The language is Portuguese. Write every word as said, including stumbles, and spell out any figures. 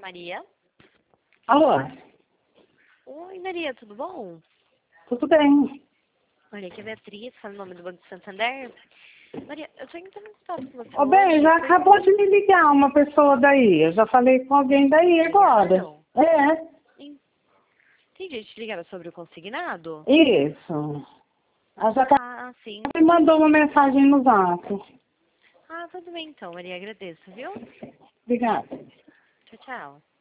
Maria. Alô? Oi, Maria, tudo bom? Tudo bem. Maria, aqui é a Beatriz, fala o nome do Banco de Santander. Maria, eu tô entrando em contato com você Ô, bem, hoje. já por- acabou de me ligar uma pessoa daí. Eu já falei com alguém daí agora. Ligaram? É, Entendi, te ligaram sobre o consignado? isso. Ela já acabou Ah, sim. me mandou uma mensagem no zap. Ah, tudo bem então, Maria, agradeço, viu? Obrigada. Tchau, tchau.